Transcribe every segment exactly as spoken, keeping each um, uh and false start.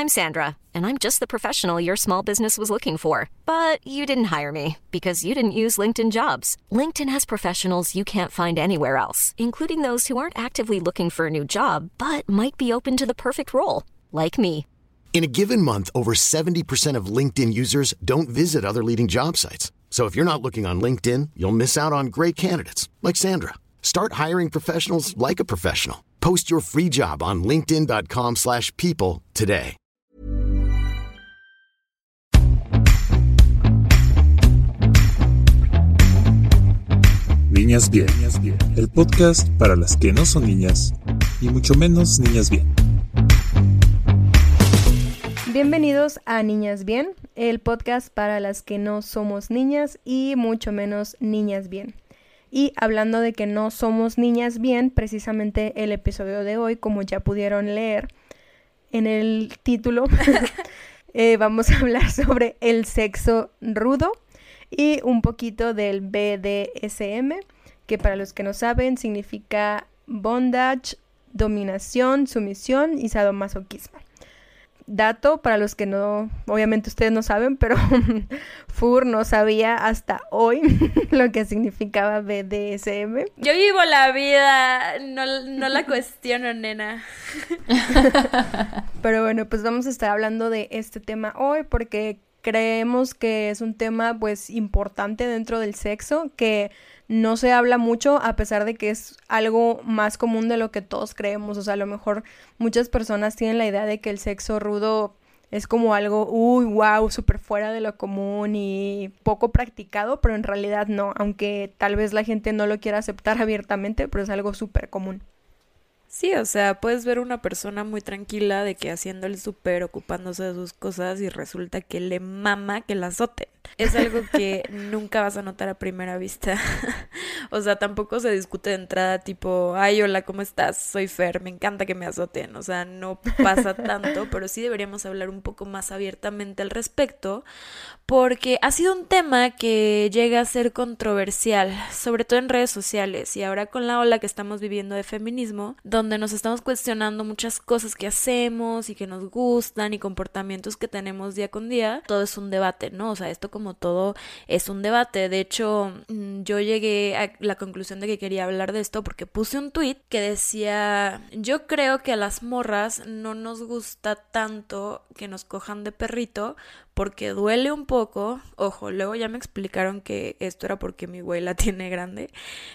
I'm Sandra, and I'm just the professional your small business was looking for. But you didn't hire me because you didn't use LinkedIn Jobs. LinkedIn has professionals you can't find anywhere else, including those who aren't actively looking for a new job, but might be open to the perfect role, like me. In a given month, over seventy percent of LinkedIn users don't visit other leading job sites. So if you're not looking on LinkedIn, you'll miss out on great candidates like Sandra. Start hiring professionals like a professional. Post your free job on linkedin dot com slash people today. Niñas Bien, el podcast para las que no son niñas y mucho menos niñas bien. Bienvenidos a Niñas Bien, el podcast para las que no somos niñas y mucho menos niñas bien. Y hablando de que no somos niñas bien, precisamente el episodio de hoy, como ya pudieron leer en el título, eh, vamos a hablar sobre el sexo rudo y un poquito del B D S M, que para los que no saben significa bondage, dominación, sumisión y sadomasoquismo. Dato para los que no, obviamente ustedes no saben, pero Fur no sabía hasta hoy lo que significaba B D S M. Yo vivo la vida, no, no la cuestiono, nena. Pero bueno, pues vamos a estar hablando de este tema hoy porque creemos que es un tema pues importante dentro del sexo, que no se habla mucho a pesar de que es algo más común de lo que todos creemos. O sea, a lo mejor muchas personas tienen la idea de que el sexo rudo es como algo, uy, wow, súper fuera de lo común y poco practicado, pero en realidad no, aunque tal vez la gente no lo quiera aceptar abiertamente, pero es algo súper común. Sí, o sea, puedes ver una persona muy tranquila de que haciendo el súper, ocupándose de sus cosas y resulta que le mama que la azoten. Es algo que nunca vas a notar a primera vista. O sea, tampoco se discute de entrada tipo, ay, hola, ¿cómo estás? Soy Fer, me encanta que me azoten. O sea, no pasa tanto, pero sí deberíamos hablar un poco más abiertamente al respecto, porque ha sido un tema que llega a ser controversial, sobre todo en redes sociales, y ahora con la ola que estamos viviendo de feminismo, donde nos estamos cuestionando muchas cosas que hacemos y que nos gustan y comportamientos que tenemos día con día, todo es un debate, ¿no? O sea, esto como todo es un debate. De hecho, yo llegué a la conclusión de que quería hablar de esto porque puse un tweet que decía, yo creo que a las morras no nos gusta tanto que nos cojan de perrito porque duele un poco. Ojo, luego ya me explicaron que esto era porque mi güey la tiene grande.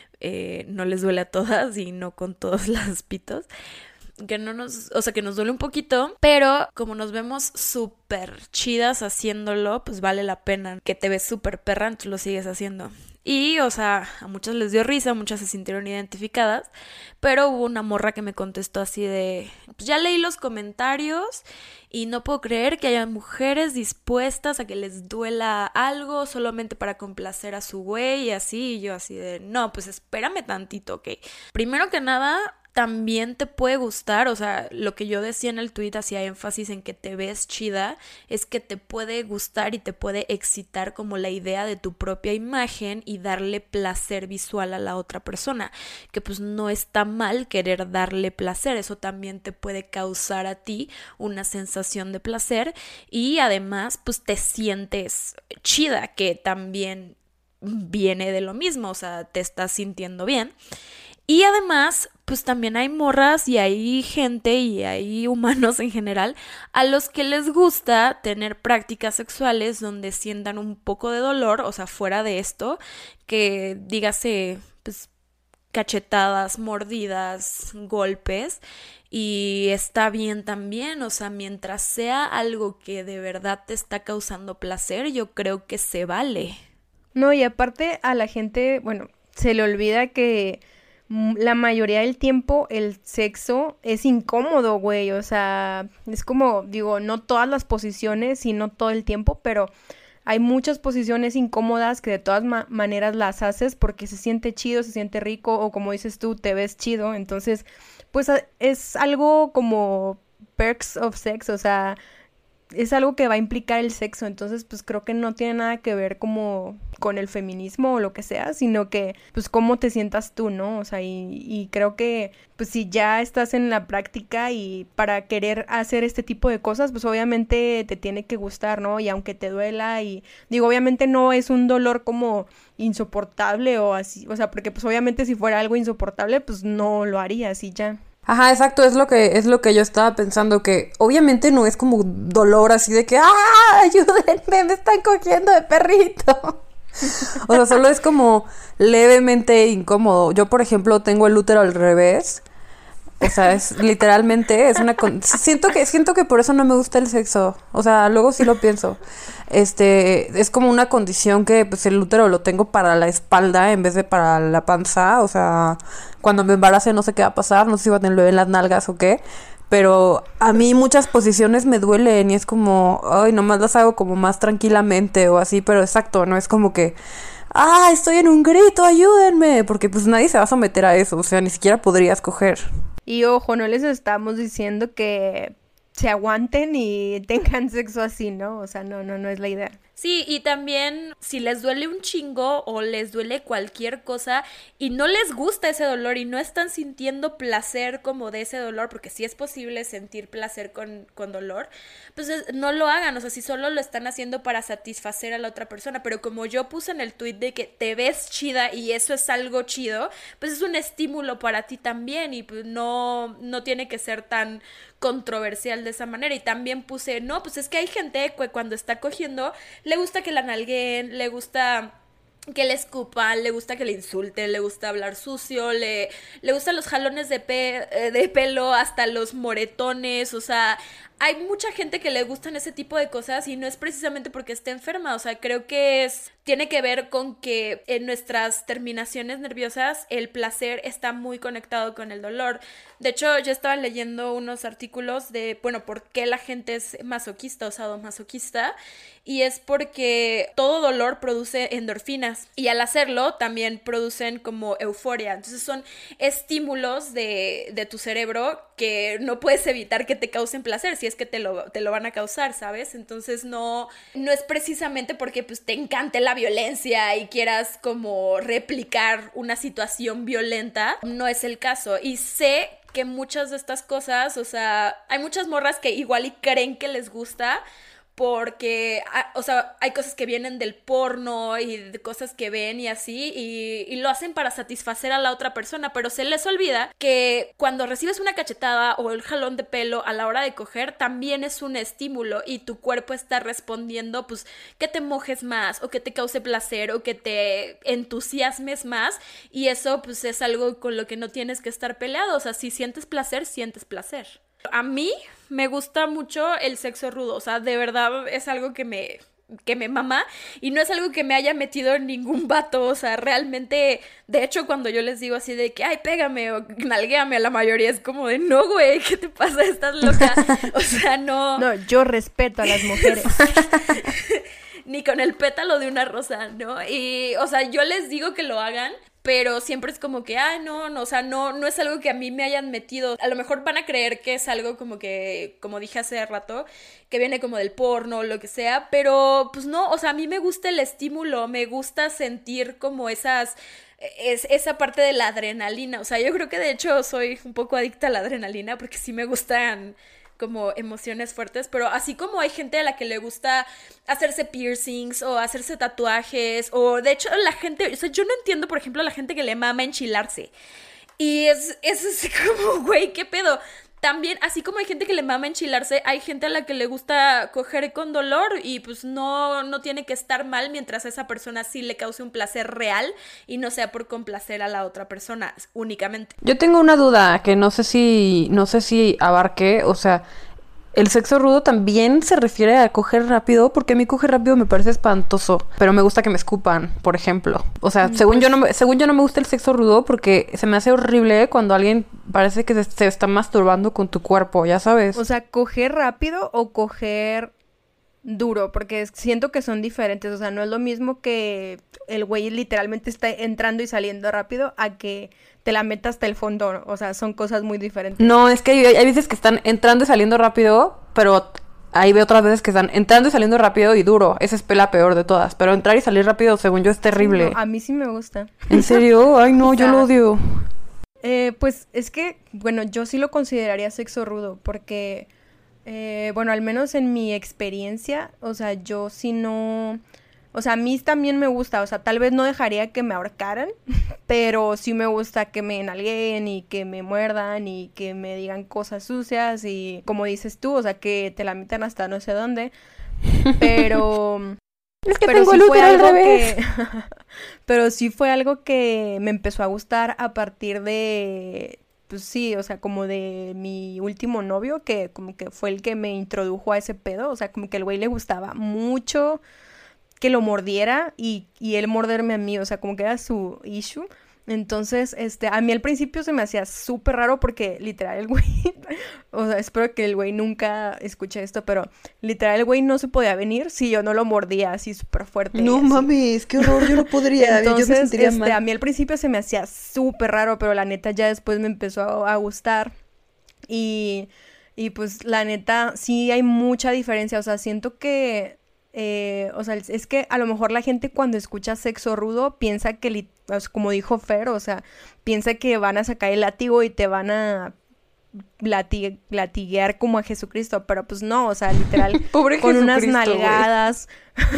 Eh, no les duele a todas y no con todos los pitos. Que no nos, o sea, que nos duele un poquito, pero como nos vemos súper chidas haciéndolo, pues vale la pena. Que te ves súper perra, entonces lo sigues haciendo. Y, o sea, a muchas les dio risa, muchas se sintieron identificadas, pero hubo una morra que me contestó así de, pues ya leí los comentarios y no puedo creer que haya mujeres dispuestas a que les duela algo solamente para complacer a su güey y así, y yo así de, no, pues espérame tantito, ok. Primero que nada, también te puede gustar, o sea, lo que yo decía en el tweet hacía énfasis en que te ves chida, es que te puede gustar y te puede excitar como la idea de tu propia imagen y darle placer visual a la otra persona, que pues no está mal querer darle placer, eso también te puede causar a ti una sensación de placer y además pues te sientes chida, que también viene de lo mismo, o sea, te estás sintiendo bien. Y además, pues también hay morras y hay gente y hay humanos en general a los que les gusta tener prácticas sexuales donde sientan un poco de dolor, o sea, fuera de esto, que dígase, pues, cachetadas, mordidas, golpes, y está bien también, o sea, mientras sea algo que de verdad te está causando placer, yo creo que se vale. No, y aparte a la gente, bueno, se le olvida que la mayoría del tiempo el sexo es incómodo, güey, o sea, es como, digo, no todas las posiciones y no todo el tiempo, pero hay muchas posiciones incómodas que de todas ma- maneras las haces porque se siente chido, se siente rico, o como dices tú, te ves chido, entonces, pues es algo como perks of sex, o sea, es algo que va a implicar el sexo, entonces pues creo que no tiene nada que ver como con el feminismo o lo que sea, sino que pues cómo te sientas tú, ¿no? O sea, y, y creo que pues si ya estás en la práctica y para querer hacer este tipo de cosas, pues obviamente te tiene que gustar, ¿no? Y aunque te duela y digo, obviamente no es un dolor como insoportable o así, o sea, porque pues obviamente si fuera algo insoportable, pues no lo harías y ya. Ajá, exacto, es lo que es lo que yo estaba pensando, que obviamente no es como dolor así de que ¡ah! ¡Ayúdenme! ¡Me están cogiendo de perrito! O sea, solo es como levemente incómodo. Yo, por ejemplo, tengo el útero al revés. O sea, es literalmente es una con- siento que siento que por eso no me gusta el sexo. O sea, luego sí lo pienso. Este, es como una condición que pues el útero lo tengo para la espalda en vez de para la panza, o sea, cuando me embarace no sé qué va a pasar, no sé si va a tener bebé en las nalgas o qué, pero a mí muchas posiciones me duelen y es como, ay, nomás las hago como más tranquilamente o así, pero exacto, no es como que ah, estoy en un grito, ayúdenme, porque pues nadie se va a someter a eso, o sea, ni siquiera podrías coger. Y ojo, no les estamos diciendo que se aguanten y tengan sexo así, ¿no? O sea, no, no, no es la idea. Sí, y también si les duele un chingo o les duele cualquier cosa y no les gusta ese dolor y no están sintiendo placer como de ese dolor, porque sí es posible sentir placer con, con dolor, pues no lo hagan, o sea, si solo lo están haciendo para satisfacer a la otra persona, pero como yo puse en el tweet de que te ves chida y eso es algo chido, pues es un estímulo para ti también y pues no, no tiene que ser tan controversial de esa manera. Y también puse, no, pues es que hay gente que cuando está cogiendo le gusta que la nalgueen, le gusta que le escupan, le gusta que le insulten, le gusta hablar sucio, le, le gustan los jalones de, pe, de pelo, hasta los moretones, o sea, hay mucha gente que le gustan ese tipo de cosas y no es precisamente porque esté enferma, o sea, creo que es, tiene que ver con que en nuestras terminaciones nerviosas el placer está muy conectado con el dolor. De hecho, yo estaba leyendo unos artículos de, bueno, por qué la gente es masoquista o sadomasoquista, y es porque todo dolor produce endorfinas y al hacerlo también producen como euforia, entonces son estímulos de, de tu cerebro que no puedes evitar que te causen placer, si es que te lo, te lo van a causar, ¿sabes? Entonces no, no es precisamente porque pues te encante la violencia y quieras como replicar una situación violenta, no es el caso. Y sé que muchas de estas cosas, o sea, hay muchas morras que igual y creen que les gusta porque, o sea, hay cosas que vienen del porno y de cosas que ven y así, y, y lo hacen para satisfacer a la otra persona, pero se les olvida que cuando recibes una cachetada o el jalón de pelo a la hora de coger, también es un estímulo y tu cuerpo está respondiendo, pues, que te mojes más, o que te cause placer, o que te entusiasmes más, y eso, pues, es algo con lo que no tienes que estar peleado, o sea, si sientes placer, sientes placer. A mí me gusta mucho el sexo rudo, o sea, de verdad es algo que me, que me mama y no es algo que me haya metido en ningún vato, o sea, realmente, de hecho, cuando yo les digo así de que, ay, pégame o nalguéame, a la mayoría es como de, no, güey, ¿qué te pasa? Estás loca, o sea, no... No, yo respeto a las mujeres. Ni con el pétalo de una rosa, ¿no? Y, o sea, yo les digo que lo hagan, pero siempre es como que, ay, no, no, o sea, no, no es algo que a mí me hayan metido. A lo mejor van a creer que es algo como que, como dije hace rato, que viene como del porno o lo que sea, pero pues no, o sea, a mí me gusta el estímulo, me gusta sentir como esas... Es esa parte de la adrenalina, o sea, yo creo que de hecho soy un poco adicta a la adrenalina porque sí me gustan como emociones fuertes, pero así como hay gente a la que le gusta hacerse piercings o hacerse tatuajes, o de hecho la gente, o sea, yo no entiendo, por ejemplo, a la gente que le mama enchilarse, y es, es así como, güey, ¿qué pedo? También, así como hay gente que le mama enchilarse, hay gente a la que le gusta coger con dolor y pues no, no tiene que estar mal mientras a esa persona sí le cause un placer real y no sea por complacer a la otra persona únicamente. Yo tengo una duda que no sé si, no sé si abarque, o sea, ¿el sexo rudo también se refiere a coger rápido? Porque a mí coger rápido me parece espantoso, pero me gusta que me escupan, por ejemplo. O sea, según pues... yo no me, según yo no me gusta el sexo rudo porque se me hace horrible cuando alguien parece que se, se está masturbando con tu cuerpo, ya sabes. O sea, ¿coger rápido o coger duro? Porque siento que son diferentes, o sea, no es lo mismo que el güey literalmente está entrando y saliendo rápido a que te la metas hasta el fondo, o sea, son cosas muy diferentes. No, es que hay, hay veces que están entrando y saliendo rápido, pero ahí veo otras veces que están entrando y saliendo rápido y duro. Esa es la peor de todas. Pero entrar y salir rápido, según yo, es terrible. No, a mí sí me gusta. ¿En serio? Ay, no, o sea, yo lo odio. Eh, pues es que, bueno, yo sí lo consideraría sexo rudo porque, eh, bueno, al menos en mi experiencia, o sea, yo sí no... O sea, a mí también me gusta, o sea, tal vez no dejaría que me ahorcaran, pero sí me gusta que me nalgueen y que me muerdan y que me digan cosas sucias y como dices tú, o sea, que te la metan hasta no sé dónde, pero... Es que pero tengo sí el fue útero al algo revés. que... pero sí fue algo que me empezó a gustar a partir de... Pues sí, o sea, como de mi último novio, que como que fue el que me introdujo a ese pedo, o sea, como que el güey le gustaba mucho que lo mordiera y, y él morderme a mí, o sea, como que era su issue. Entonces, este, a mí al principio se me hacía súper raro porque literal el güey, o sea, espero que el güey nunca escuche esto, pero literal el güey no se podía venir si yo no lo mordía así súper fuerte. No mames, qué horror, yo no podría. Entonces, yo me sentiría este, mal. a mí al principio se me hacía súper raro, pero la neta ya después me empezó a, a gustar y, y pues la neta sí hay mucha diferencia, o sea, siento que Eh, o sea, es que a lo mejor la gente cuando escucha sexo rudo piensa que, li- como dijo Fer, o sea, piensa que van a sacar el látigo y te van a lati- latiguear como a Jesucristo, pero pues no, o sea, literal, Pobre con unas Jesucristo, nalgadas,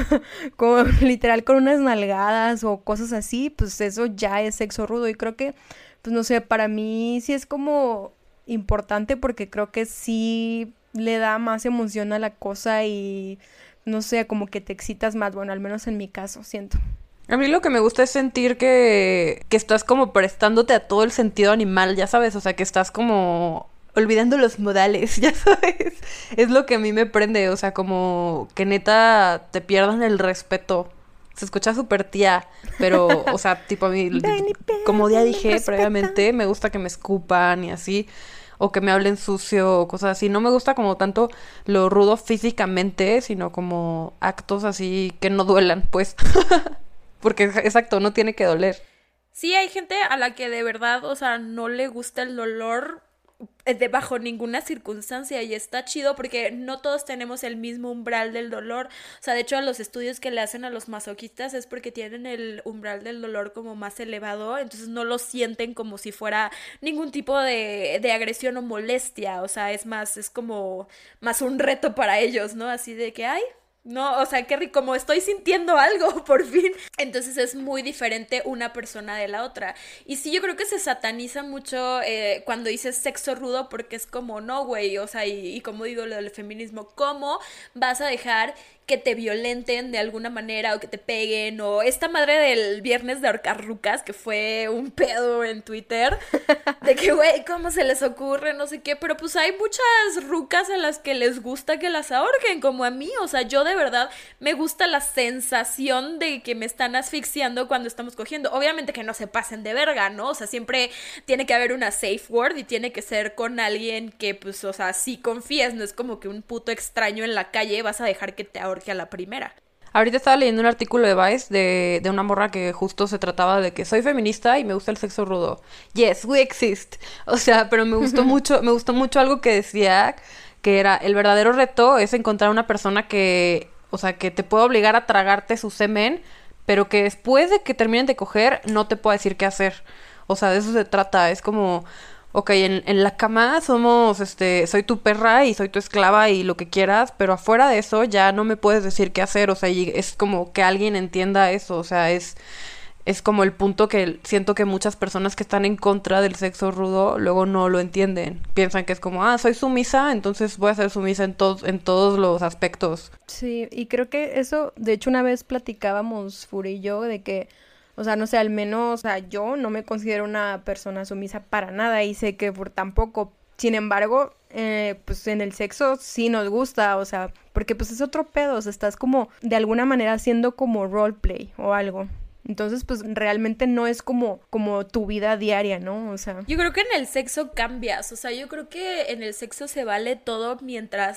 como, literal con unas nalgadas o cosas así, pues eso ya es sexo rudo y creo que, pues no sé, para mí sí es como importante porque creo que sí le da más emoción a la cosa y... no sé, como que te excitas más, bueno, al menos en mi caso, siento. A mí lo que me gusta es sentir que, que estás como prestándote a todo el sentido animal, ya sabes, o sea, que estás como olvidando los modales, ya sabes. Es lo que a mí me prende, o sea, como que neta te pierdan el respeto. Se escucha súper tía, pero, o sea, tipo a mí, como ya dije previamente, me gusta que me escupan y así. O que me hablen sucio o cosas así. No me gusta como tanto lo rudo físicamente, sino como actos así que no duelan, pues. Porque, exacto, no tiene que doler. Sí, hay gente a la que de verdad, o sea, no le gusta el dolor de bajo ninguna circunstancia y está chido porque no todos tenemos el mismo umbral del dolor. O sea, de hecho, los estudios que le hacen a los masoquistas es porque tienen el umbral del dolor como más elevado, entonces no lo sienten como si fuera ningún tipo de, de agresión o molestia. O sea, es más, es como más un reto para ellos, ¿no? Así de que, ay, no, o sea, qué rico, como estoy sintiendo algo, por fin. Entonces es muy diferente una persona de la otra. Y sí, yo creo que se sataniza mucho eh, cuando dices sexo rudo porque es como, no, güey, o sea, y, y como digo lo del feminismo, ¿cómo vas a dejar que te violenten de alguna manera o que te peguen? O esta madre del viernes de ahorcar rucas, que fue un pedo en Twitter, de que, güey, ¿cómo se les ocurre? No sé qué, pero pues hay muchas rucas a las que les gusta que las ahorquen, como a mí. O sea, yo de verdad me gusta la sensación de que me están asfixiando cuando estamos cogiendo. Obviamente que no se pasen de verga, ¿no? O sea, siempre tiene que haber una safe word y tiene que ser con alguien que, pues, o sea, sí confíes. No es como que un puto extraño en la calle vas a dejar que te ahorque a la primera. Ahorita estaba leyendo un artículo de Vice de, de una morra que justo se trataba de que soy feminista y me gusta el sexo rudo. Yes, we exist. O sea, pero me gustó mucho, me gustó mucho algo que decía, que era el verdadero reto es encontrar una persona que, o sea, que te pueda obligar a tragarte su semen, pero que después de que terminen de coger no te pueda decir qué hacer. O sea, de eso se trata. Es como, ok, en, en la cama somos, este, soy tu perra y soy tu esclava y lo que quieras, pero afuera de eso ya no me puedes decir qué hacer. O sea, y es como que alguien entienda eso. O sea, es, es como el punto que siento que muchas personas que están en contra del sexo rudo luego no lo entienden. Piensan que es como, ah, soy sumisa, entonces voy a ser sumisa en todos, en todos los aspectos. Sí, y creo que eso, de hecho una vez platicábamos Furi y yo de que, o sea, no sé, al menos, o sea, yo no me considero una persona sumisa para nada y sé que por tampoco, sin embargo, eh, pues en el sexo sí nos gusta, o sea, porque pues es otro pedo, o sea, estás como de alguna manera haciendo como roleplay o algo. Entonces, pues, realmente no es como, como tu vida diaria, ¿no? O sea... Yo creo que en el sexo cambias, o sea, yo creo que en el sexo se vale todo mientras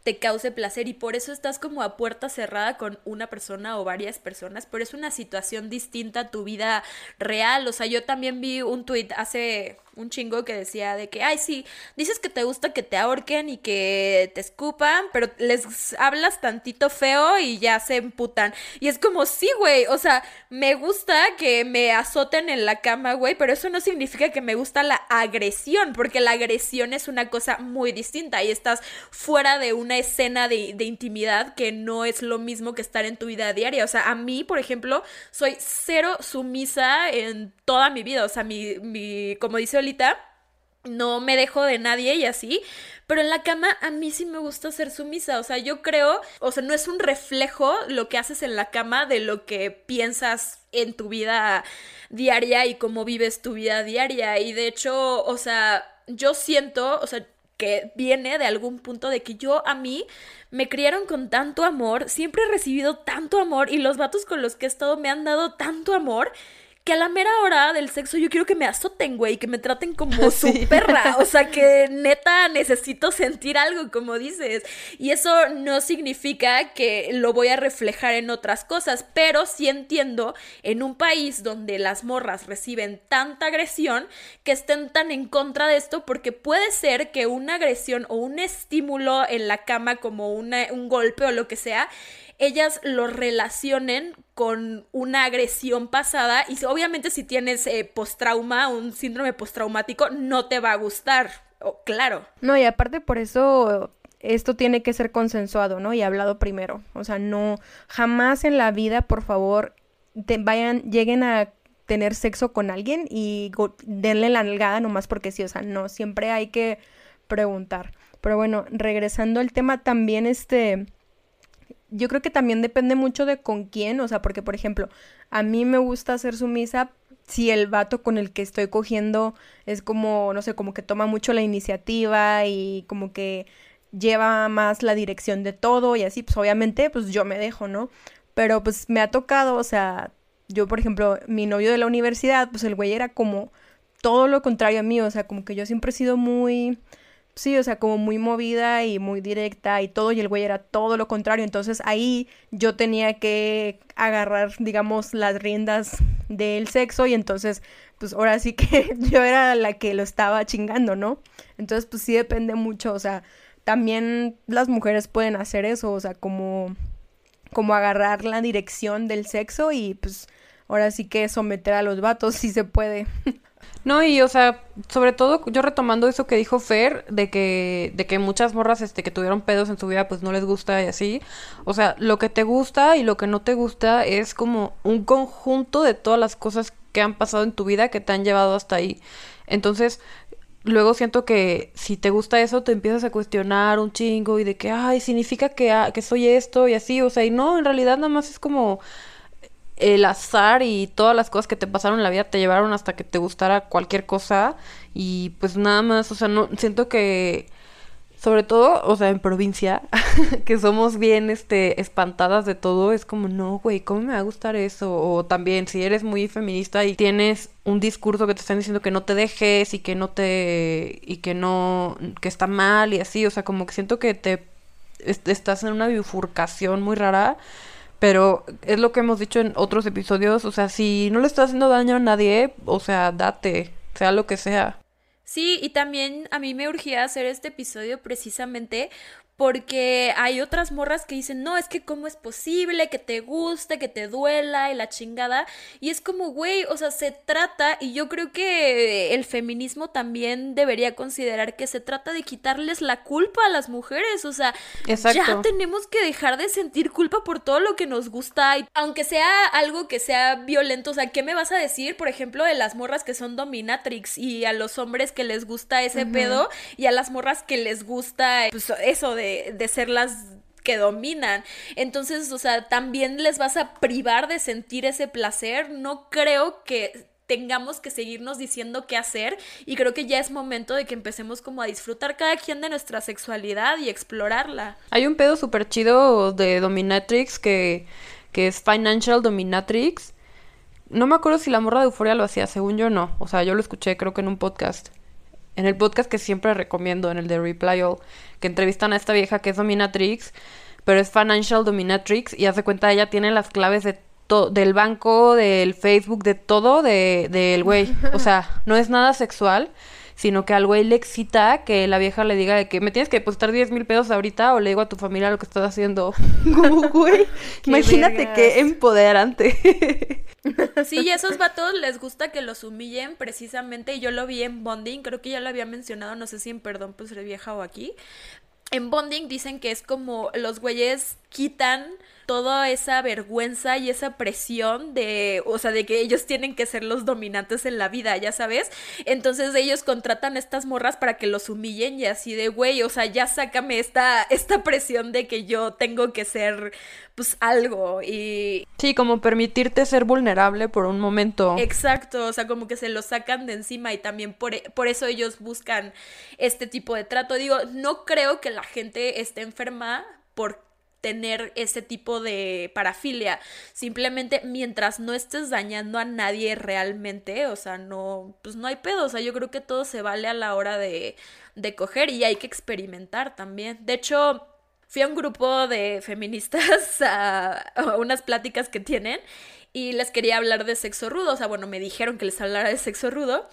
te cause placer y por eso estás como a puerta cerrada con una persona o varias personas, pero es una situación distinta a tu vida real. O sea, yo también vi un tuit hace un chingo que decía de que, ay, sí, dices que te gusta que te ahorquen y que te escupan, pero les hablas tantito feo y ya se emputan. Y es como, sí, güey, o sea, me gusta que me azoten en la cama, güey, pero eso no significa que me gusta la agresión, porque la agresión es una cosa muy distinta y estás fuera de una escena de, de intimidad que no es lo mismo que estar en tu vida diaria. O sea, a mí, por ejemplo, soy cero sumisa en toda mi vida. O sea, mi, mi como dice Olita, no me dejo de nadie y así, pero en la cama a mí sí me gusta ser sumisa. O sea, yo creo, o sea, no es un reflejo lo que haces en la cama de lo que piensas en tu vida diaria y cómo vives tu vida diaria. Y de hecho, o sea, yo siento, o sea, que viene de algún punto de que yo, a mí, me criaron con tanto amor, siempre he recibido tanto amor y los vatos con los que he estado me han dado tanto amor que a la mera hora del sexo yo quiero que me azoten, güey, que me traten como sí. su perra, o sea, que neta necesito sentir algo, como dices, y eso no significa que lo voy a reflejar en otras cosas, pero sí entiendo en un país donde las morras reciben tanta agresión que estén tan en contra de esto, porque puede ser que una agresión o un estímulo en la cama como una, un golpe o lo que sea, ellas lo relacionen con una agresión pasada y obviamente si tienes eh, postrauma, un síndrome postraumático, no te va a gustar, oh, claro. No, y aparte por eso esto tiene que ser consensuado, ¿no? Y hablado primero, o sea, no, jamás en la vida, por favor, te vayan, lleguen a tener sexo con alguien y go- denle la nalgada nomás porque sí, o sea, no, siempre hay que preguntar. Pero bueno, regresando al tema también, este... yo creo que también depende mucho de con quién, o sea, porque por ejemplo, a mí me gusta ser sumisa si el vato con el que estoy cogiendo es como, no sé, como que toma mucho la iniciativa y como que lleva más la dirección de todo y así, pues obviamente, pues yo me dejo, ¿no? Pero pues me ha tocado, o sea, yo por ejemplo, mi novio de la universidad, pues el güey era como todo lo contrario a mí, o sea, como que yo siempre he sido muy... sí, o sea, como muy movida y muy directa y todo, y el güey era todo lo contrario, entonces ahí yo tenía que agarrar, digamos, las riendas del sexo y entonces, pues ahora sí que yo era la que lo estaba chingando, ¿no? Entonces, pues sí depende mucho, o sea, también las mujeres pueden hacer eso, o sea, como, como agarrar la dirección del sexo y pues ahora sí que someter a los vatos, sí se puede. No, y o sea, sobre todo yo retomando eso que dijo Fer, de que, de que muchas morras este, que tuvieron pedos en su vida pues no les gusta y así, o sea, lo que te gusta y lo que no te gusta es como un conjunto de todas las cosas que han pasado en tu vida que te han llevado hasta ahí. Entonces, luego siento que si te gusta eso te empiezas a cuestionar un chingo y de que, ay, significa que, ah, que soy esto y así, o sea, y no, en realidad nada más es como... el azar y todas las cosas que te pasaron en la vida te llevaron hasta que te gustara cualquier cosa y pues nada más, o sea, no siento que sobre todo, o sea, en provincia que somos bien este espantadas de todo, es como, no, güey, ¿cómo me va a gustar eso? O también si eres muy feminista y tienes un discurso que te están diciendo que no te dejes y que no te y que no que está mal y así, o sea, como que siento que te est- estás en una bifurcación muy rara. Pero es lo que hemos dicho en otros episodios, o sea, si no le estás haciendo daño a nadie, o sea, date, sea lo que sea. Sí, y también a mí me urgía hacer este episodio precisamente porque hay otras morras que dicen, no, es que cómo es posible que te guste, que te duela y la chingada. Y es como, güey, o sea, se trata, y yo creo que el feminismo también debería considerar que se trata de quitarles la culpa a las mujeres. O sea, exacto, ya tenemos que dejar de sentir culpa por todo lo que nos gusta. Y aunque sea algo que sea violento, o sea, ¿qué me vas a decir, por ejemplo, de las morras que son dominatrix y a los hombres que les gusta ese uh-huh. pedo y a las morras que les gusta, pues, eso de de ser las que dominan? Entonces, o sea, también les vas a privar de sentir ese placer. No creo que tengamos que seguirnos diciendo qué hacer y creo que ya es momento de que empecemos como a disfrutar cada quien de nuestra sexualidad y explorarla. Hay un pedo súper chido de dominatrix que, que es Financial Dominatrix. No me acuerdo si la morra de Euphoria lo hacía, según yo no. O sea, yo lo escuché creo que en un podcast. en el podcast que siempre recomiendo, en el de Reply All, que entrevistan a esta vieja que es dominatrix, pero es financial dominatrix, y hace cuenta, ella tiene las claves de to- del banco, del Facebook, de todo de del güey. O sea, no es nada sexual, sino que al güey le excita que la vieja le diga de que me tienes que depositar diez mil pesos ahorita, o le digo a tu familia lo que estás haciendo. Como, güey, imagínate vergas. qué empoderante. Sí, y a esos vatos les gusta que los humillen precisamente, y yo lo vi en Bonding, creo que ya lo había mencionado, no sé si en Perdón, pues seré vieja o aquí. En Bonding dicen que es como los güeyes quitan toda esa vergüenza y esa presión de, o sea, de que ellos tienen que ser los dominantes en la vida, ya sabes. Entonces ellos contratan a estas morras para que los humillen y así de, güey, o sea, ya sácame esta, esta presión de que yo tengo que ser, pues, algo. Y Sí, como permitirte ser vulnerable por un momento. exacto, o sea, como que se lo sacan de encima, y también por, e- por eso ellos buscan este tipo de trato. Digo, no creo que la gente esté enferma por tener ese tipo de parafilia. Simplemente mientras no estés dañando a nadie realmente, o sea, no, pues no hay pedo. O sea, yo creo que todo se vale a la hora de, de coger, y hay que experimentar también. De hecho, fui a un grupo de feministas a, a unas pláticas que tienen, y les quería hablar de sexo rudo. O sea, bueno, me dijeron que les hablara de sexo rudo,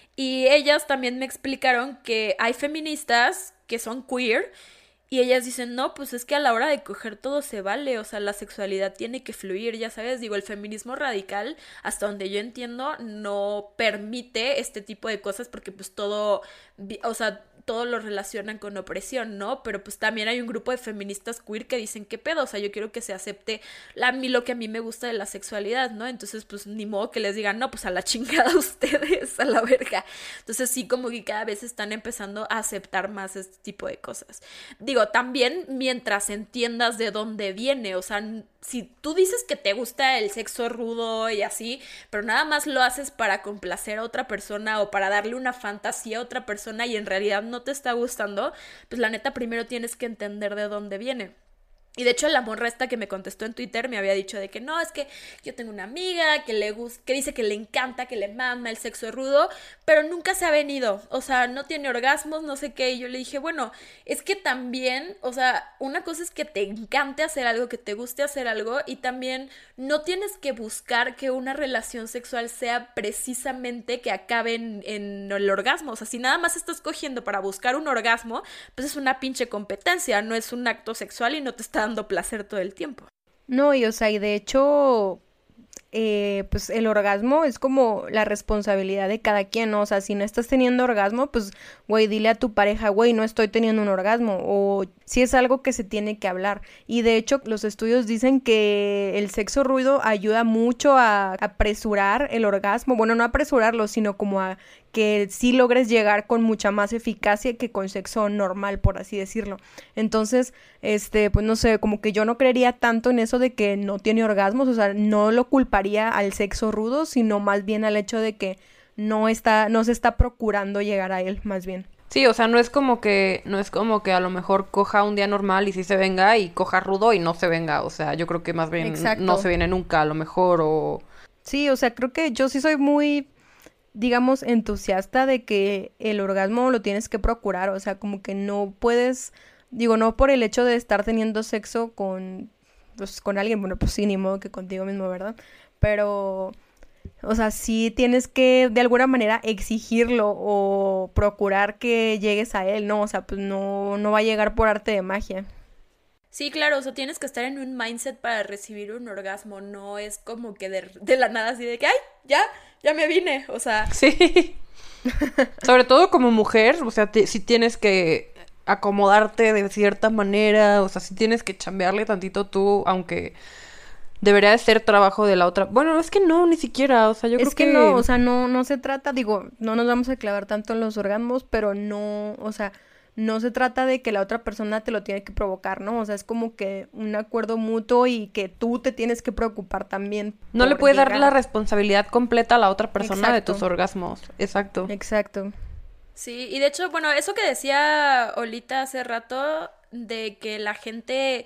y ellas también me explicaron que hay feministas que son queer, y ellas dicen, no, pues es que a la hora de coger todo se vale, o sea, la sexualidad tiene que fluir, ya sabes. Digo, el feminismo radical, hasta donde yo entiendo, no permite este tipo de cosas, porque pues todo, vi- o sea, todo lo relacionan con opresión, ¿no? Pero pues también hay un grupo de feministas queer que dicen, ¿qué pedo? O sea, yo quiero que se acepte la, a mí lo que a mí me gusta de la sexualidad, ¿no? Entonces, pues ni modo que les digan, no, pues a la chingada ustedes, a la verga. Entonces sí, como que cada vez están empezando a aceptar más este tipo de cosas. Digo, también mientras entiendas de dónde viene, o sea, n- si tú dices que te gusta el sexo rudo y así, pero nada más lo haces para complacer a otra persona o para darle una fantasía a otra persona, y en realidad no te está gustando, pues la neta primero tienes que entender de dónde viene. Y de hecho la morra esta que me contestó en Twitter me había dicho de que no, es que yo tengo una amiga que le gusta, que dice que le encanta, que le mama el sexo rudo, pero nunca se ha venido, o sea, no tiene orgasmos, no sé qué. Y yo le dije, bueno, es que también, o sea, una cosa es que te encante hacer algo, que te guste hacer algo, y también no tienes que buscar que una relación sexual sea precisamente que acabe en, en el orgasmo. O sea, si nada más estás cogiendo para buscar un orgasmo, pues es una pinche competencia, no es un acto sexual y no te está dando placer todo el tiempo. No, y o sea, y de hecho, eh, pues el orgasmo es como la responsabilidad de cada quien, ¿no? O sea, si no estás teniendo orgasmo, pues, güey, dile a tu pareja, güey, no estoy teniendo un orgasmo, o si es algo que se tiene que hablar. Y de hecho, los estudios dicen que el sexo ruido ayuda mucho a apresurar el orgasmo, bueno, no apresurarlo, sino como a que sí logres llegar con mucha más eficacia que con sexo normal, por así decirlo. Entonces, este, pues no sé, como que yo no creería tanto en eso de que no tiene orgasmos, o sea, no lo culparía al sexo rudo, sino más bien al hecho de que no está, no se está procurando llegar a él, más bien. Sí, o sea, no es como que, no es como que a lo mejor coja un día normal y sí se venga, y coja rudo y no se venga. O sea, yo creo que más bien Exacto. no se viene nunca, a lo mejor, o... Sí, o sea, creo que yo sí soy muy, digamos, entusiasta de que el orgasmo lo tienes que procurar, o sea, como que no puedes, digo, no por el hecho de estar teniendo sexo con, pues, con alguien, bueno, pues sí, ni modo que contigo mismo, ¿verdad? Pero, o sea, sí tienes que de alguna manera exigirlo o procurar que llegues a él, ¿no? O sea, pues no, no va a llegar por arte de magia. Sí, claro, o sea, tienes que estar en un mindset para recibir un orgasmo, no es como que de, de la nada así de que, ay, ya, ya me vine, o sea... Sí. Sobre todo como mujer, o sea, si tienes que acomodarte de cierta manera, o sea, si tienes que chambearle tantito tú, aunque debería de ser trabajo de la otra. Bueno, es que no, ni siquiera, o sea, yo creo Es que, que... no, o sea, no, no se trata, digo, no nos vamos a clavar tanto en los orgasmos, pero no, o sea, no se trata de que la otra persona te lo tiene que provocar, ¿no? O sea, es como que un acuerdo mutuo y que tú te tienes que preocupar también. No le por puedes dar llegar. la responsabilidad completa a la otra persona de Exacto. tus orgasmos. Exacto. Exacto. Sí, y de hecho, bueno, eso que decía Olita hace rato, de que la gente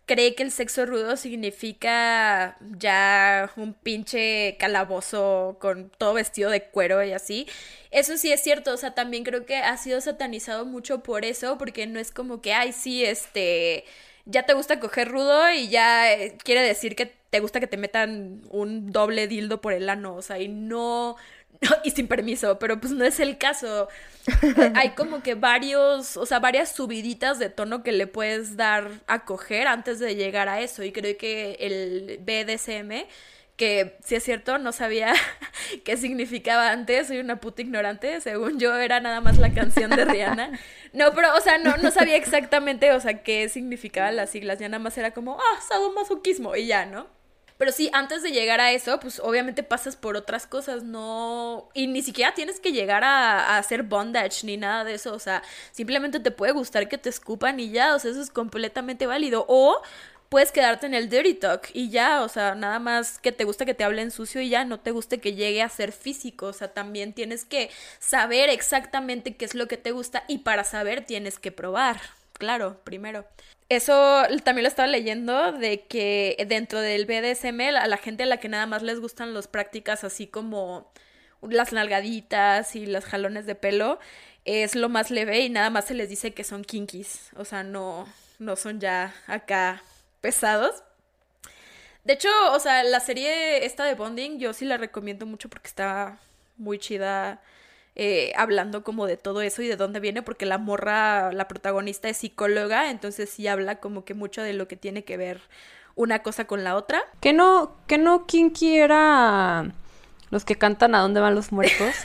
cree que el sexo rudo significa ya un pinche calabozo con todo vestido de cuero y así. Eso sí es cierto, o sea, también creo que ha sido satanizado mucho por eso, porque no es como que, ay, sí, este, ya te gusta coger rudo y ya eh, quiere decir que te gusta que te metan un doble dildo por el ano, o sea, y no... y sin permiso, pero pues no es el caso. Hay como que varios, o sea, varias subiditas de tono que le puedes dar a coger antes de llegar a eso, y creo que el B D S M, que si es cierto, no sabía qué significaba antes, soy una puta ignorante, según yo era nada más la canción de Rihanna. No, pero, o sea, no, no sabía exactamente, o sea, qué significaban las siglas, ya nada más era como, ah, sadomasoquismo, y ya, ¿no? Pero sí, antes de llegar a eso, pues obviamente pasas por otras cosas, no... Y ni siquiera tienes que llegar a, a hacer bondage ni nada de eso, o sea, simplemente te puede gustar que te escupan y ya, o sea, eso es completamente válido. O puedes quedarte en el dirty talk y ya, o sea, nada más que te gusta que te hablen sucio y ya, no te guste que llegue a ser físico, o sea, también tienes que saber exactamente qué es lo que te gusta, y para saber tienes que probar, claro, primero. Eso también lo estaba leyendo, de que dentro del B D S M a la gente a la que nada más les gustan las prácticas así como las nalgaditas y los jalones de pelo es lo más leve, y nada más se les dice que son kinkies, o sea, no, no son ya acá pesados. De hecho, o sea, la serie esta de Bonding yo sí la recomiendo mucho porque está muy chida. Eh, hablando como de todo eso y de dónde viene, porque la morra, la protagonista es psicóloga, entonces sí habla como que mucho de lo que tiene que ver una cosa con la otra. ¿Que no, que no kinky era los que cantan ¿A dónde van los muertos?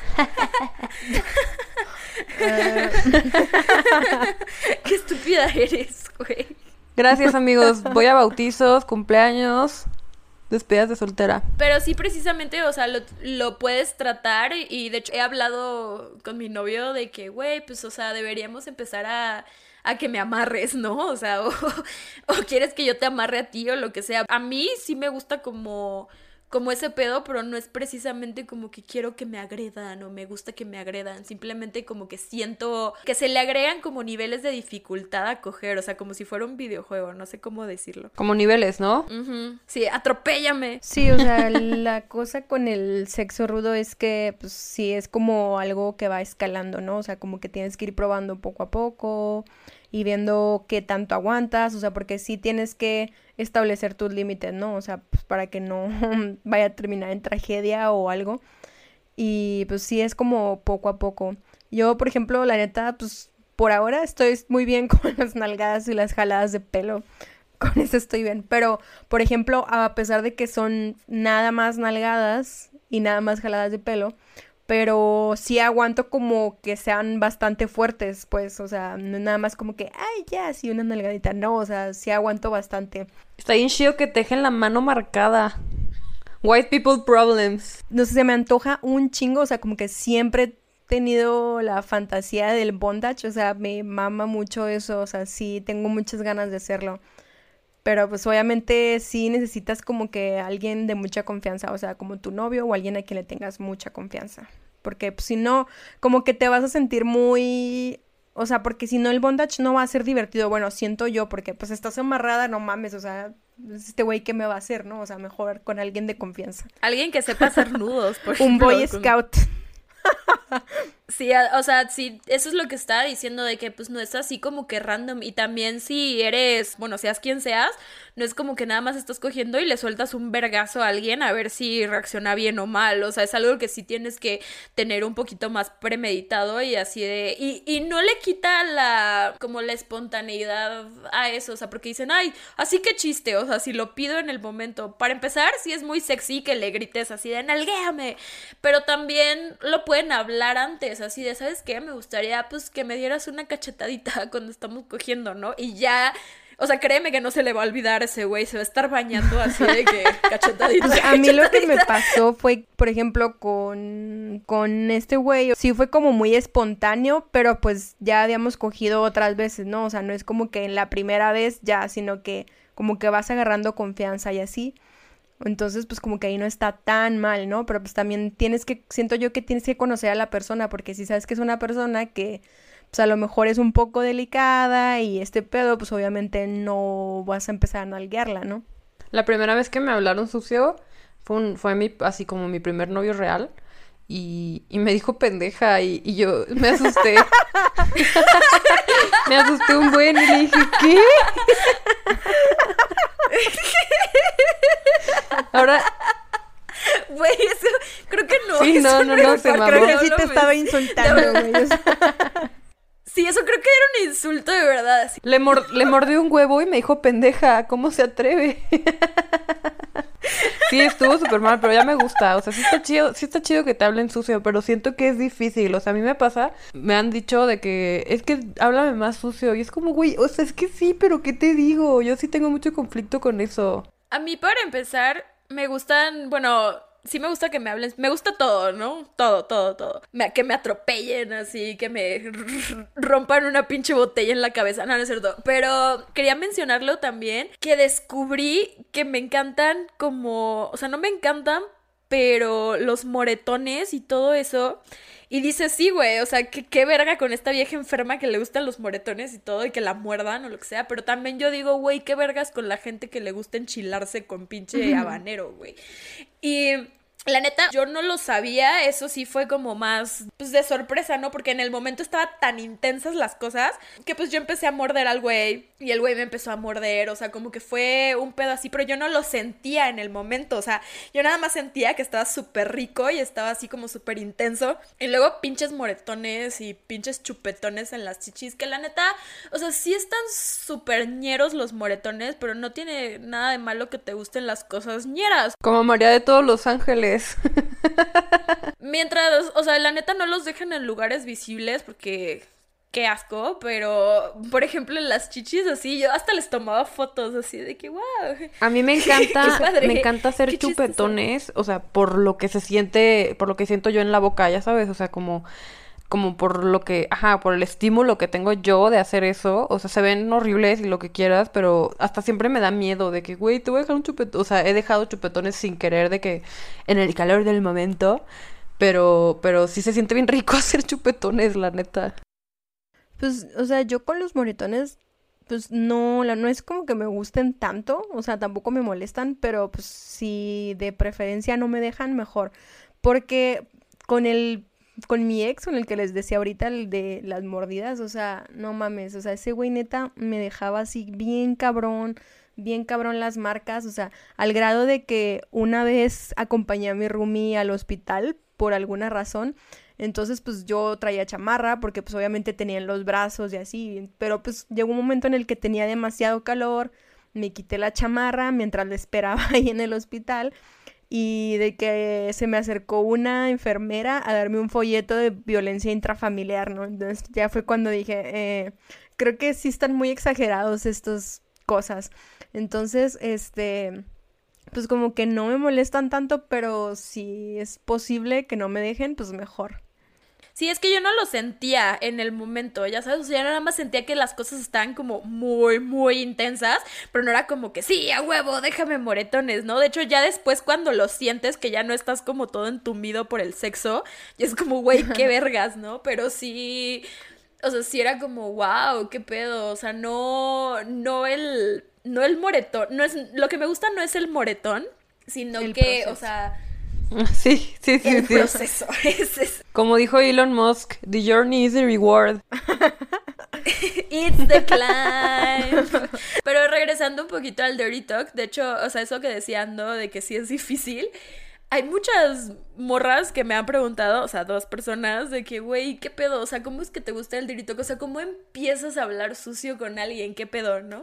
Qué estúpida eres, güey. Gracias, amigos. Voy a bautizos, cumpleaños, despedidas de soltera. Pero sí, precisamente, o sea, lo, lo puedes tratar, y, y de hecho he hablado con mi novio de que, güey, pues, o sea, deberíamos empezar a, a que me amarres, ¿no? O sea, o, o quieres que yo te amarre a ti o lo que sea. A mí sí me gusta como... como ese pedo, pero no es precisamente como que quiero que me agredan o me gusta que me agredan, simplemente como que siento que se le agregan como niveles de dificultad a coger, o sea, como si fuera un videojuego, no sé cómo decirlo. Como niveles, ¿no? Uh-huh. Sí, atropéllame. Sí, o sea, la cosa con el sexo rudo es que, pues, sí, es como algo que va escalando, ¿no? O sea, como que tienes que ir probando poco a poco y viendo qué tanto aguantas, o sea, porque sí tienes que establecer tus límites, ¿no? O sea, pues para que no vaya a terminar en tragedia o algo. Y pues sí, es como poco a poco. Yo, por ejemplo, la neta, pues por ahora estoy muy bien con las nalgadas y las jaladas de pelo. Con eso estoy bien. Pero, por ejemplo, a pesar de que son nada más nalgadas y nada más jaladas de pelo, pero sí aguanto como que sean bastante fuertes, pues, o sea, no es nada más como que, ay, ya, sí, una nalgadita, no, o sea, sí aguanto bastante. Está bien chido que te dejen la mano marcada. White people problems. No sé, se me antoja un chingo, o sea, como que siempre he tenido la fantasía del bondage, o sea, me mama mucho eso, o sea, sí, tengo muchas ganas de hacerlo. Pero pues obviamente sí necesitas como que alguien de mucha confianza, o sea, como tu novio o alguien a quien le tengas mucha confianza. Porque pues, si no, como que te vas a sentir muy... O sea, porque si no el bondage no va a ser divertido. Bueno, siento yo, porque pues estás amarrada, no mames, o sea, este güey ¿qué me va a hacer, no? O sea, mejor con alguien de confianza. Alguien que sepa hacer nudos, por Un ejemplo. boy con... scout. Sí, o sea, sí, eso es lo que estaba diciendo, de que pues no es así como que random, y también si eres, bueno, seas quien seas, no es como que nada más estás cogiendo y le sueltas un vergazo a alguien a ver si reacciona bien o mal, o sea, es algo que sí tienes que tener un poquito más premeditado y así de, y, y no le quita la, como la espontaneidad a eso, o sea, porque dicen, ay, así que chiste, o sea, si lo pido en el momento, para empezar, sí es muy sexy que le grites así de, nalguéame, pero también lo pueden hablar antes, así de, ¿sabes qué? Me gustaría, pues, que me dieras una cachetadita cuando estamos cogiendo, ¿no? Y ya, o sea, créeme que no se le va a olvidar a ese güey, se va a estar bañando así de que cachetadita. O sea, a mí lo que me pasó fue, por ejemplo, con, con este güey, sí fue como muy espontáneo, pero pues ya habíamos cogido otras veces, ¿no? O sea, no es como que en la primera vez ya, sino que como que vas agarrando confianza y así. Entonces, pues como que ahí no está tan mal, ¿no? Pero pues también tienes que, siento yo que tienes que conocer a la persona, porque si sabes que es una persona que pues a lo mejor es un poco delicada y este pedo, pues obviamente no vas a empezar a nalguearla, ¿no? La primera vez que me hablaron sucio fue, un, fue mi, así como mi primer novio real. Y, y me dijo pendeja y, y yo me asusté. Me asusté un buen y le dije, ¿qué? Ahora... Güey, eso creo que no. Sí, no, no, no, se mamó. Creo que sí te estaba insultando, güey. Sí, eso creo que era un insulto de verdad. Así. Le, mor- le mordió un huevo y me dijo, pendeja, ¿cómo se atreve? Sí, estuvo súper mal, pero ya me gusta. O sea, sí está chido, sí está chido que te hablen sucio, pero siento que es difícil. O sea, a mí me pasa, me han dicho de que es que háblame más sucio. Y es como, güey, o sea, es que sí, pero ¿qué te digo? Yo sí tengo mucho conflicto con eso. A mí, para empezar, me gustan, bueno... Sí me gusta que me hablen, me gusta todo, ¿no? Todo, todo, todo. Me, que me atropellen así, que me rompan una pinche botella en la cabeza, no, no es cierto. Pero quería mencionarlo también, que descubrí que me encantan como, o sea, no me encantan, pero los moretones y todo eso... Y dices, sí, güey, o sea, que qué verga con esta vieja enferma que le gustan los moretones y todo, y que la muerdan o lo que sea, pero también yo digo, güey, qué vergas con la gente que le gusta enchilarse con pinche habanero, güey. Y... la neta, yo no lo sabía, eso sí fue como más, pues, de sorpresa, ¿no? Porque en el momento estaban tan intensas las cosas que, pues, yo empecé a morder al güey y el güey me empezó a morder, o sea, como que fue un pedo así, pero yo no lo sentía en el momento, o sea, yo nada más sentía que estaba súper rico y estaba así como súper intenso. Y luego pinches moretones y pinches chupetones en las chichis, que la neta, o sea, sí están súper ñeros los moretones, pero no tiene nada de malo que te gusten las cosas ñeras. Como María de todos los ángeles. Mientras, o sea, la neta no los dejen en lugares visibles porque qué asco, pero por ejemplo en las chichis así, yo hasta les tomaba fotos así de que wow. A mí me encanta, me encanta hacer chupetones, chistoso. O sea, por lo que se siente, por lo que siento yo en la boca, ya sabes, o sea, como como por lo que, ajá, por el estímulo que tengo yo de hacer eso, o sea, se ven horribles y lo que quieras, pero hasta siempre me da miedo de que, güey, te voy a dejar un chupetón, o sea, he dejado chupetones sin querer de que en el calor del momento, pero, pero sí se siente bien rico hacer chupetones, la neta. Pues, o sea, yo con los moretones, pues no, la, no es como que me gusten tanto, o sea, tampoco me molestan, pero pues si de preferencia no me dejan, mejor, porque con el con mi ex, con el que les decía ahorita, el de las mordidas, o sea, no mames, o sea, ese güey neta me dejaba así bien cabrón, bien cabrón las marcas, o sea, al grado de que una vez acompañé a mi roomie al hospital por alguna razón, entonces pues yo traía chamarra porque pues obviamente tenía en los brazos y así, pero pues llegó un momento en el que tenía demasiado calor, me quité la chamarra mientras le esperaba ahí en el hospital. Y de que se me acercó una enfermera a darme un folleto de violencia intrafamiliar, ¿no? Entonces ya fue cuando dije, eh, creo que sí están muy exagerados estas cosas. Entonces, este, pues como que no me molestan tanto, pero si es posible que no me dejen, pues mejor. Sí, es que yo no lo sentía en el momento, ya sabes, o sea, yo nada más sentía que las cosas estaban como muy, muy intensas, pero no era como que, sí, a huevo, déjame moretones, ¿no? De hecho, ya después cuando lo sientes, que ya no estás como todo entumido por el sexo, y es como, güey, qué vergas, ¿no? Pero sí, o sea, sí era como, wow, qué pedo, o sea, no, no el, no el moretón, no es, lo que me gusta no es el moretón, sino el que, proceso. O sea... Sí, sí, sí, el sí. proceso, ese es... Como dijo Elon Musk, the journey is the reward. It's the climb. Pero regresando un poquito al Dirty Talk, de hecho, o sea, eso que decía Ando, de que sí es difícil, hay muchas morras que me han preguntado, o sea, dos personas, de que, güey, ¿qué pedo? O sea, ¿cómo es que te gusta el Dirty Talk? O sea, ¿cómo empiezas a hablar sucio con alguien? ¿Qué pedo, no?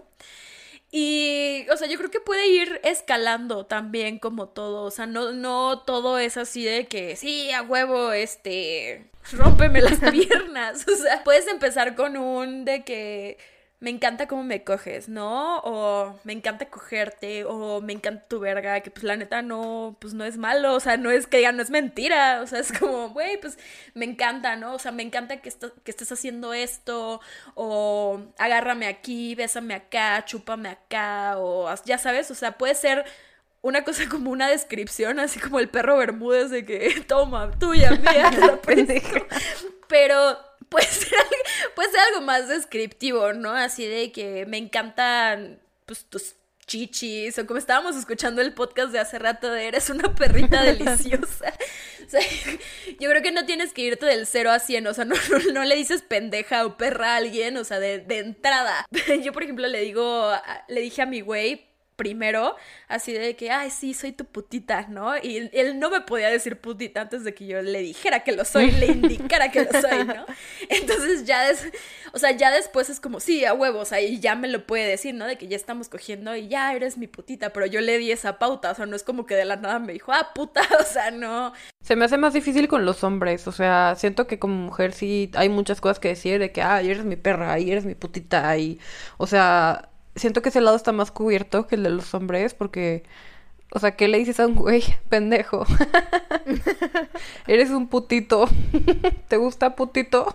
Y, o sea, yo creo que puede ir escalando también como todo, o sea, no, no todo es así de que, sí, a huevo, este, rómpeme las piernas, o sea, puedes empezar con un de que me encanta cómo me coges, ¿no? O me encanta cogerte, o me encanta tu verga, que pues la neta no, pues no es malo, o sea, no es que diga, no es mentira, o sea, es como, güey, pues me encanta, ¿no? O sea, me encanta que, est- que estés haciendo esto, o agárrame aquí, bésame acá, chúpame acá, o ya sabes, o sea, puede ser una cosa como una descripción, así como el perro Bermúdez de que, toma, tuya, mía, te la pendejo. Pero puede ser, algo- puede ser algo más descriptivo, ¿no? Así de que me encantan, pues, tus chichis, o como estábamos escuchando el podcast de hace rato de eres una perrita deliciosa. O sea, yo creo que no tienes que irte del cero a cien, o sea, no, no, no le dices pendeja o perra a alguien, o sea, de, de entrada. Yo, por ejemplo, le digo, le dije a mi güey primero, así de que, ay, sí, soy tu putita, ¿no? Y él, él no me podía decir putita antes de que yo le dijera que lo soy, le indicara que lo soy, ¿no? Entonces ya, des, o sea, ya después es como, sí, a huevos, o sea, y ya me lo puede decir, ¿no? De que ya estamos cogiendo y ya eres mi putita, pero yo le di esa pauta, o sea, no es como que de la nada me dijo, ah, puta, o sea, no. Se me hace más difícil con los hombres, o sea, siento que como mujer sí hay muchas cosas que decir de que, ah, eres mi perra, y eres mi putita, y, o sea, siento que ese lado está más cubierto que el de los hombres, porque, o sea, ¿qué le dices a un güey? Pendejo. Eres un putito. ¿Te gusta putito?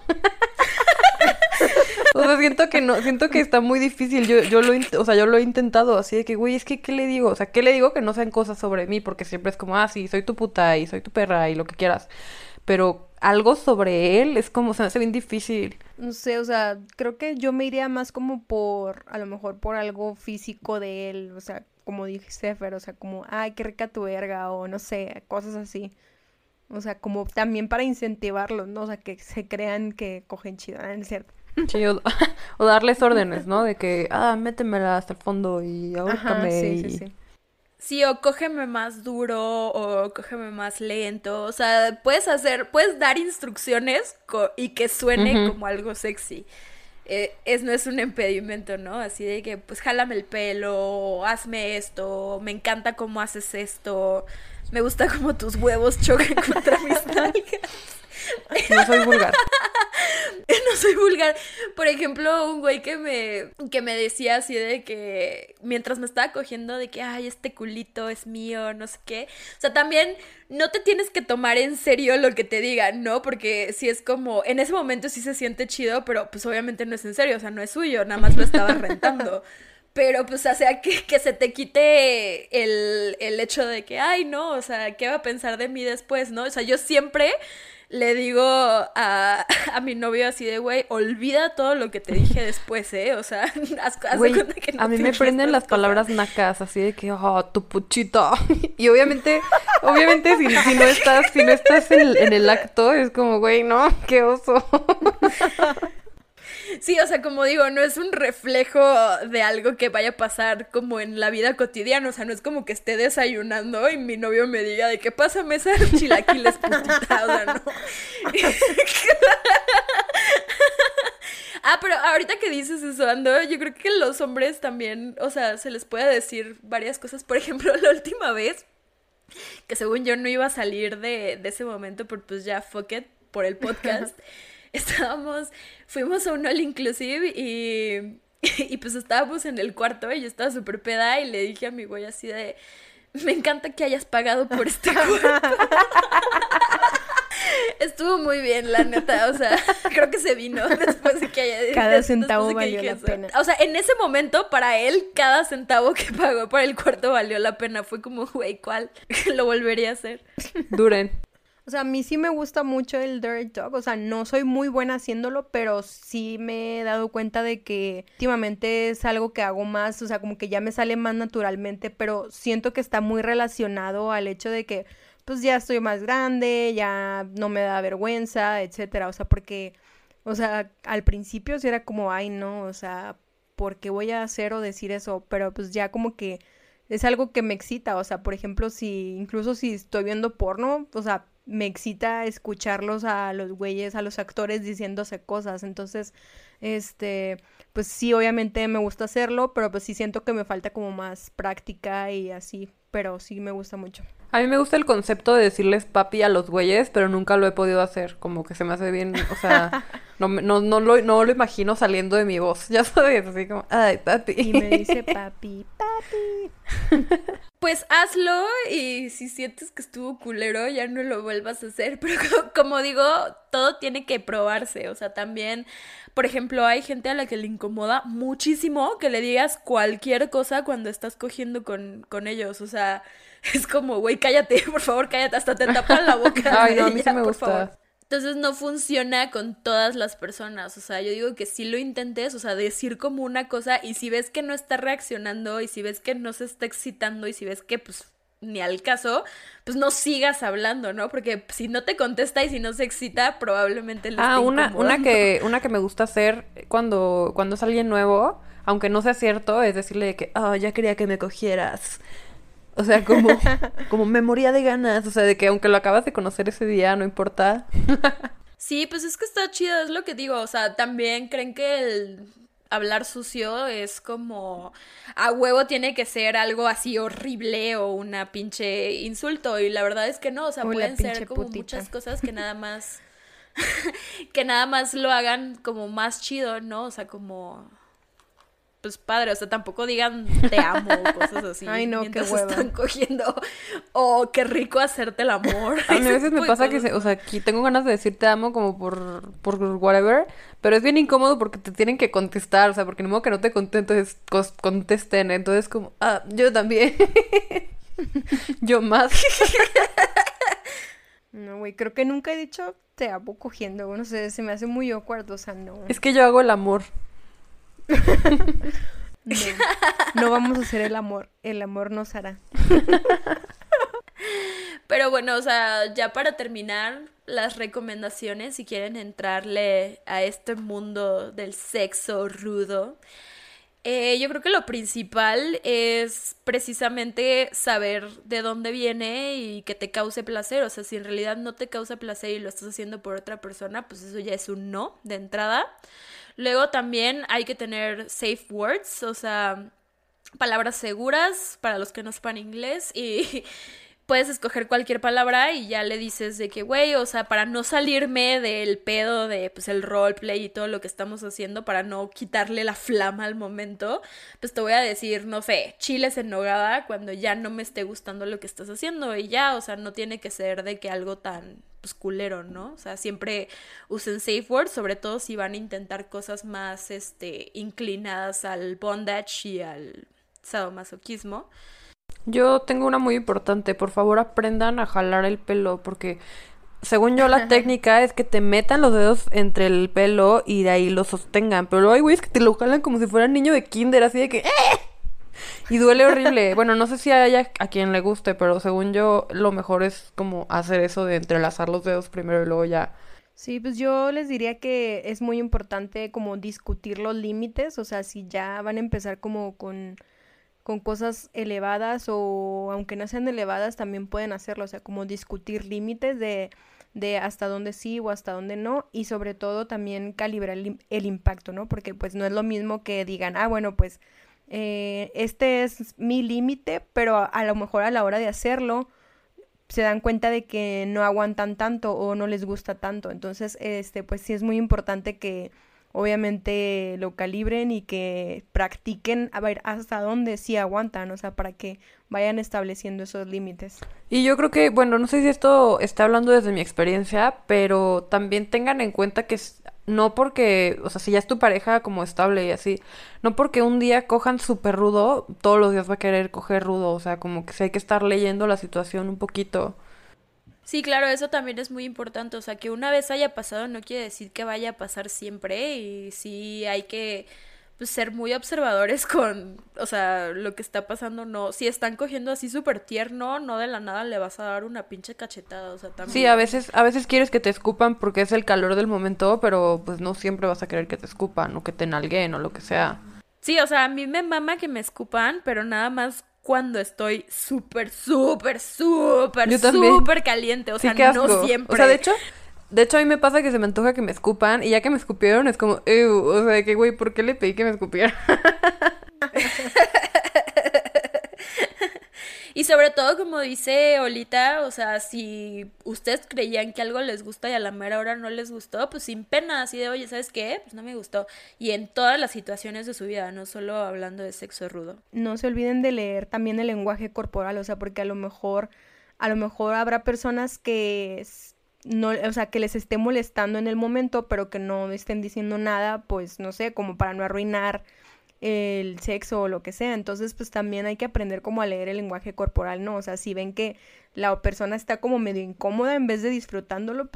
O sea, siento que no, siento que está muy difícil. Yo, yo lo, o sea, yo lo he intentado así de que, güey, es que, ¿qué le digo? O sea, ¿qué le digo que no sean cosas sobre mí? Porque siempre es como, ah, sí, soy tu puta y soy tu perra y lo que quieras. Pero algo sobre él es como, se me hace bien difícil. No sé, o sea, creo que yo me iría más como por, a lo mejor por algo físico de él, o sea, como dijiste, Fer, o sea, como, ay, qué rica tu verga, o no sé, cosas así. O sea, como también para incentivarlos, ¿no? O sea, que se crean que cogen chido, ¿no? Es cierto. Sí, o, o darles órdenes, ¿no? De que, ah, métemela hasta el fondo y ahórcame. Ajá, sí, y... sí, sí. Sí, o cógeme más duro, o cógeme más lento, o sea, puedes hacer, puedes dar instrucciones co- y que suene Ujú. como algo sexy. Eh, es, no es un impedimento, ¿no? Así de que, pues, jálame el pelo, o hazme esto, me encanta cómo haces esto, me gusta cómo tus huevos chocan contra mis nalgas. No soy vulgar. No soy vulgar. Por ejemplo, un güey que me, que me decía así de que mientras me estaba cogiendo de que, ay, este culito es mío, no sé qué. O sea, también no te tienes que tomar en serio lo que te digan, ¿no? Porque si es como, en ese momento sí se siente chido, pero pues obviamente no es en serio, o sea, no es suyo, nada más lo estaba rentando. Pero, pues, o sea, que, que se te quite el, el hecho de que, ay, no, o sea, ¿qué va a pensar de mí después, no? O sea, yo siempre le digo a, a mi novio así de, güey, olvida todo lo que te dije después, ¿eh? O sea, haz, haz de Güey, cuenta que no a mí me piensas prenden estas las cosas. palabras nacas, así de que, oh, tu puchita. Y obviamente, obviamente si, si no estás, si no estás en, en el acto, es como, güey, no, qué oso. Sí, o sea, como digo, no es un reflejo de algo que vaya a pasar como en la vida cotidiana, o sea, no es como que esté desayunando y mi novio me diga de que pásame esas chilaquiles, putita, o sea, no. Ah, pero ahorita que dices eso, Ando, yo creo que los hombres también, o sea, se les puede decir varias cosas. Por ejemplo, la última vez, que según yo no iba a salir de, de ese momento, pero pues ya, fuck it, por el podcast, estábamos, fuimos a un all inclusive y, y pues estábamos en el cuarto y yo estaba súper peda y le dije a mi güey así de, me encanta que hayas pagado por este cuarto. Estuvo muy bien, la neta, o sea, creo que se vino después de que haya... Cada centavo después de que valió dije la eso. pena. O sea, en ese momento, para él, cada centavo que pagó por el cuarto valió la pena. Fue como, güey, ¿cuál? Lo volvería a hacer. Duren. O sea, a mí sí me gusta mucho el dirty talk, o sea, no soy muy buena haciéndolo, pero sí me he dado cuenta de que últimamente es algo que hago más, o sea, como que ya me sale más naturalmente, pero siento que está muy relacionado al hecho de que, pues ya estoy más grande, ya no me da vergüenza, etcétera, o sea, porque, o sea, al principio sí era como, ay, no, o sea, ¿por qué voy a hacer o decir eso? Pero pues ya como que es algo que me excita, o sea, por ejemplo, si, incluso si estoy viendo porno, o sea, me excita escucharlos a los güeyes, a los actores diciéndose cosas, entonces, este, pues sí, obviamente me gusta hacerlo, pero pues sí siento que me falta como más práctica y así, pero sí me gusta mucho. A mí me gusta el concepto de decirles papi a los güeyes, pero nunca lo he podido hacer, como que se me hace bien, o sea, no, me- no, no, lo, no lo imagino saliendo de mi voz, ya sabes, así como, ay, papi. Y me dice papi, papi. Pues hazlo y si sientes que estuvo culero, ya no lo vuelvas a hacer. Pero co- como digo, todo tiene que probarse. O sea, también, por ejemplo, hay gente a la que le incomoda muchísimo que le digas cualquier cosa cuando estás cogiendo con, con ellos. O sea, es como, güey, cállate, por favor, cállate, hasta te tapan la boca. Ay, no, a mí Ya, sí me por gusta. favor. Entonces no funciona con todas las personas, o sea, yo digo que sí lo intentes, o sea, decir como una cosa y si ves que no está reaccionando y si ves que no se está excitando y si ves que pues ni al caso, pues no sigas hablando, ¿no? Porque si no te contesta y si no se excita, probablemente le Ah, esté una, incomodando. una que, una que me gusta hacer cuando, cuando es alguien nuevo, aunque no sea cierto, es decirle de que, oh, ya quería que me cogieras. O sea, como, como me moría de ganas, o sea, de que aunque lo acabas de conocer ese día, no importa. Sí, pues es que está chido, es lo que digo, o sea, también creen que el hablar sucio es como a huevo tiene que ser algo así horrible o una pinche insulto y la verdad es que no, o sea, O la pueden ser pinche como putita. muchas cosas que nada más que nada más lo hagan como más chido, ¿no? O sea, como pues padre, o sea, tampoco digan te amo o cosas así. Ay, no, qué mientras hueva. están cogiendo. O qué rico hacerte el amor. A mí a Ese veces me tipo de pasa que, cosas, se, o ¿no? sea, aquí tengo ganas de decir te amo como por, por whatever, pero es bien incómodo porque te tienen que contestar, o sea, porque ni modo que no te contesten, contesten, entonces como, ah, yo también. Yo más. No, güey, creo que nunca he dicho te amo cogiendo, güey, no sé, se me hace muy awkward, o sea, no. Es que yo hago el amor. No, no vamos a hacer el amor, el amor nos hará. Pero bueno, o sea, ya para terminar, las recomendaciones, si quieren entrarle a este mundo del sexo rudo, eh, yo creo que lo principal es precisamente saber de dónde viene y que te cause placer. O sea, si en realidad no te causa placer y lo estás haciendo por otra persona, pues eso ya es un no de entrada. Luego también hay que tener safe words, o sea, palabras seguras para los que no sepan inglés y puedes escoger cualquier palabra y ya le dices de que, güey, o sea, para no salirme del pedo de, pues, el roleplay y todo lo que estamos haciendo, para no quitarle la flama al momento, pues te voy a decir, no sé, chiles en nogada cuando ya no me esté gustando lo que estás haciendo y ya, o sea, no tiene que ser de que algo tan, pues, culero, ¿no? O sea, siempre usen safe words, sobre todo si van a intentar cosas más, este, inclinadas al bondage y al sadomasoquismo. Yo tengo una muy importante, por favor aprendan a jalar el pelo, porque según yo la técnica es que te metan los dedos entre el pelo y de ahí lo sostengan, pero luego hay güeyes que te lo jalan como si fuera niño de kinder, así de que ¡eh! Y duele horrible. Bueno, no sé si haya a quien le guste, pero según yo lo mejor es como hacer eso de entrelazar los dedos primero y luego ya. Sí, pues yo les diría que es muy importante como discutir los límites, o sea, si ya van a empezar como con, con cosas elevadas o aunque no sean elevadas también pueden hacerlo, o sea, como discutir límites de, de hasta dónde sí o hasta dónde no y sobre todo también calibrar el, im- el impacto, ¿no? Porque pues no es lo mismo que digan, ah, bueno, pues eh, este es mi límite, pero a, a lo mejor a la hora de hacerlo se dan cuenta de que no aguantan tanto o no les gusta tanto. Entonces, este, pues sí es muy importante que obviamente lo calibren y que practiquen a ver hasta dónde sí aguantan, o sea, para que vayan estableciendo esos límites. Y yo creo que, bueno, no sé si esto está hablando desde mi experiencia, pero también tengan en cuenta que s- no porque, o sea, si ya es tu pareja como estable y así, no porque un día cojan súper rudo, todos los días va a querer coger rudo, o sea, como que sí hay que estar leyendo la situación un poquito. Sí, claro, eso también es muy importante, o sea, que una vez haya pasado no quiere decir que vaya a pasar siempre y sí hay que pues, ser muy observadores con, o sea, lo que está pasando, no, si están cogiendo así súper tierno, no de la nada le vas a dar una pinche cachetada, o sea, también. Sí, a veces, a veces quieres que te escupan porque es el calor del momento, pero pues no siempre vas a querer que te escupan o que te nalguen o lo que sea. Sí, o sea, a mí me mama que me escupan, pero nada más cuando estoy súper, súper, súper, Yo también. súper caliente, o Sí, sea, qué asco. no siempre. O sea, de hecho, de hecho a mí me pasa que se me antoja que me escupan y ya que me escupieron es como, "Ew", o sea, de que güey, ¿por qué le pedí que me escupiera? Y sobre todo, como dice Olita, o sea, si ustedes creían que algo les gusta y a la mera hora no les gustó, pues sin pena, así de, oye, ¿sabes qué? Pues no me gustó. Y en todas las situaciones de su vida, no solo hablando de sexo rudo. No se olviden de leer también el lenguaje corporal, o sea, porque a lo mejor, a lo mejor habrá personas que s- no, o sea, que les esté molestando en el momento, pero que no estén diciendo nada, pues no sé, como para no arruinar el sexo o lo que sea. Entonces, pues también hay que aprender como a leer el lenguaje corporal, ¿no? O sea, si ven que la persona está como medio incómoda en vez de disfrutándolo, pues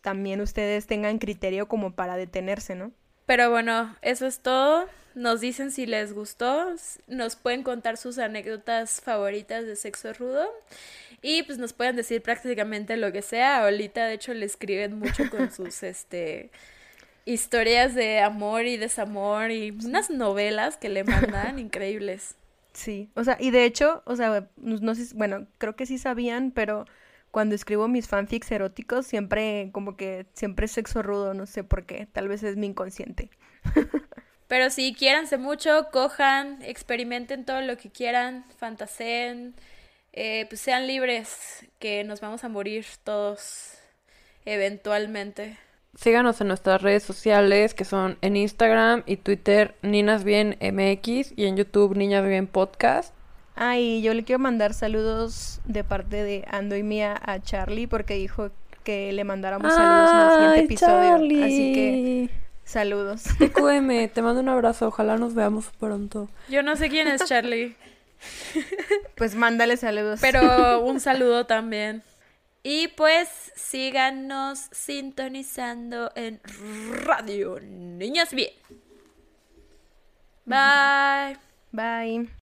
también ustedes tengan criterio como para detenerse, ¿no? Pero bueno, eso es todo. Nos dicen si les gustó, nos pueden contar sus anécdotas favoritas de sexo rudo y pues nos pueden decir prácticamente lo que sea. Ahorita de hecho le escriben mucho con sus este historias de amor y desamor y unas novelas que le mandan increíbles. Sí, o sea, y de hecho, o sea, no, no sé, bueno, creo que sí sabían, pero cuando escribo mis fanfics eróticos siempre como que siempre es sexo rudo, no sé por qué, tal vez es mi inconsciente. Pero sí, quiéranse mucho, cojan, experimenten todo lo que quieran, fantaseen, eh, pues sean libres, que nos vamos a morir todos eventualmente. Síganos en nuestras redes sociales, que son en Instagram y Twitter, Niñas Bien M X, y en YouTube, Niñas Bien Podcast. Ah, y yo le quiero mandar saludos de parte de Ando y Mía a Charlie, porque dijo que le mandáramos saludos en el siguiente episodio. Charlie. Así que saludos. T Q M, te mando un abrazo, ojalá nos veamos pronto. Yo no sé quién es Charlie. Pues mándale saludos. Pero un saludo también. Y pues síganos sintonizando en Radio Niñas Bien. Bye. Bye.